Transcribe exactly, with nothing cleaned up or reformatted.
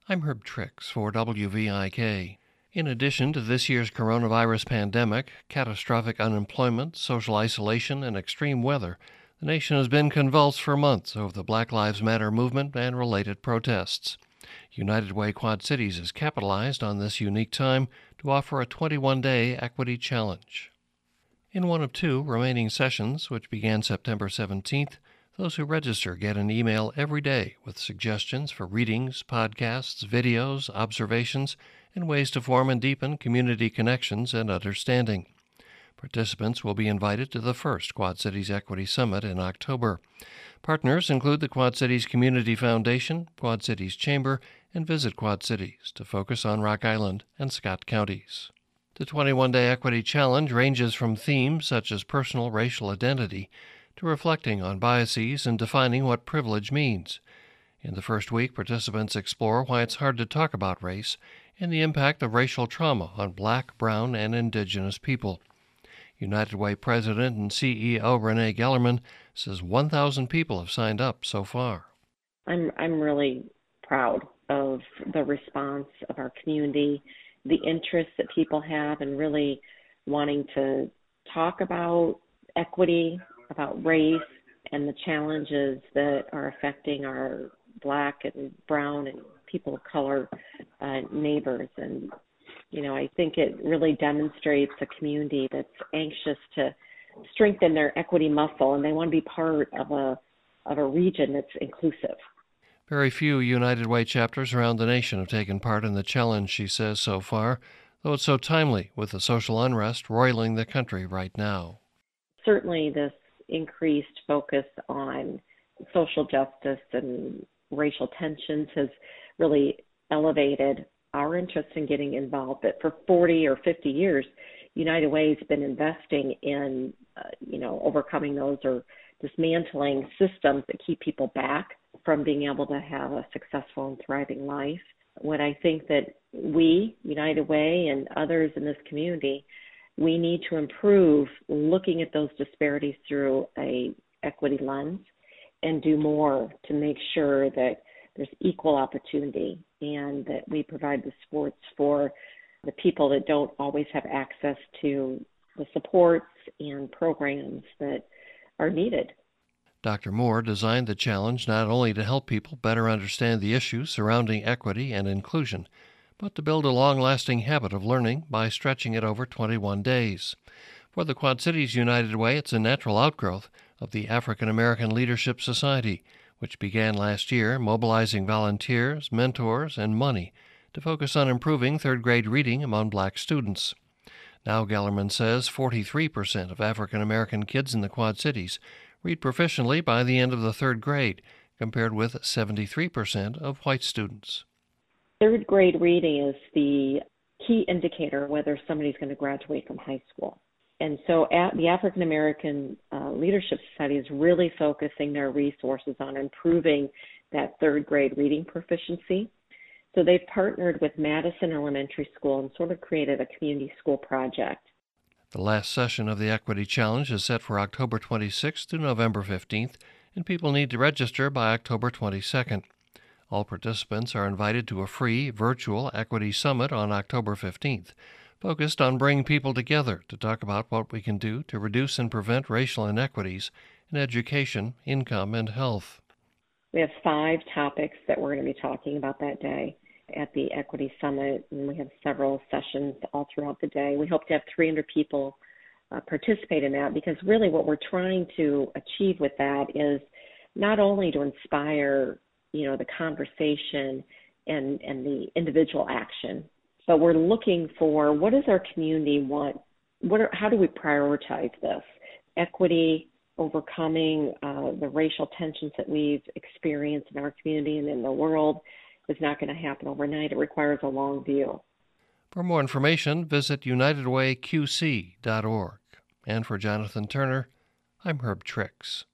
I'm Herb Trix for W V I K. In addition to this year's coronavirus pandemic, catastrophic unemployment, social isolation, and extreme weather, the nation has been convulsed for months over the Black Lives Matter movement and related protests. United Way Quad Cities has capitalized on this unique time to offer a twenty-one day equity challenge. In one of two remaining sessions, which began September seventeenth, those who register get an email every day with suggestions for readings, podcasts, videos, observations, and ways to form and deepen community connections and understanding. Participants will be invited to the first Quad Cities Equity Summit in October. Partners include the Quad Cities Community Foundation, Quad Cities Chamber, and Visit Quad Cities to focus on Rock Island and Scott counties. The twenty-one day Equity Challenge ranges from themes such as personal racial identity to reflecting on biases and defining what privilege means. In the first week, participants explore why it's hard to talk about race and the impact of racial trauma on Black, Brown, and Indigenous people. United Way President and C E O Renee Gellerman says one thousand people have signed up so far. I'm I'm really proud of the response of our community, the interest that people have in really wanting to talk about equity, about race, and the challenges that are affecting our Black and Brown and people of color uh, neighbors. And, you know, I think it really demonstrates a community that's anxious to strengthen their equity muscle, and they want to be part of a of a region that's inclusive. Very few United Way chapters around the nation have taken part in the challenge, she says, so far, though it's so timely with the social unrest roiling the country right now. Certainly this increased focus on social justice and racial tensions has really elevated our interest in getting involved. But for forty or fifty years, United Way has been investing in, uh, you know, overcoming those or dismantling systems that keep people back from being able to have a successful and thriving life. What I think that we, United Way, and others in this community, we need to improve looking at those disparities through a equity lens and do more to make sure that there's equal opportunity and that we provide the supports for the people that don't always have access to the supports and programs that are needed. Doctor Moore designed the challenge not only to help people better understand the issues surrounding equity and inclusion, but to build a long-lasting habit of learning by stretching it over twenty-one days. For the Quad Cities United Way, it's a natural outgrowth of the African American Leadership Society, which began last year mobilizing volunteers, mentors, and money to focus on improving third-grade reading among Black students. Now, Gellerman says forty-three percent of African American kids in the Quad Cities read proficiently by the end of the third grade, compared with seventy-three percent of white students. Third grade reading is the key indicator whether somebody's going to graduate from high school. And so at the African American uh, Leadership Society is really focusing their resources on improving that third grade reading proficiency. So they've partnered with Madison Elementary School and sort of created a community school project. The last session of the Equity Challenge is set for October twenty-sixth to November fifteenth, and people need to register by October twenty-second. All participants are invited to a free virtual Equity Summit on October fifteenth, focused on bringing people together to talk about what we can do to reduce and prevent racial inequities in education, income, and health. We have five topics that we're going to be talking about that day at the Equity Summit, and we have several sessions all throughout the day. We hope to have three hundred people uh, participate in that, because really what we're trying to achieve with that is not only to inspire, you know, the conversation and, and the individual action, but we're looking for what does our community want? What are, how do we prioritize this? Equity, overcoming uh, the racial tensions that we've experienced in our community and in the world is not going to happen overnight. It requires a long view. For more information, visit united way q c dot org. And for Jonathan Turner, I'm Herb Trix.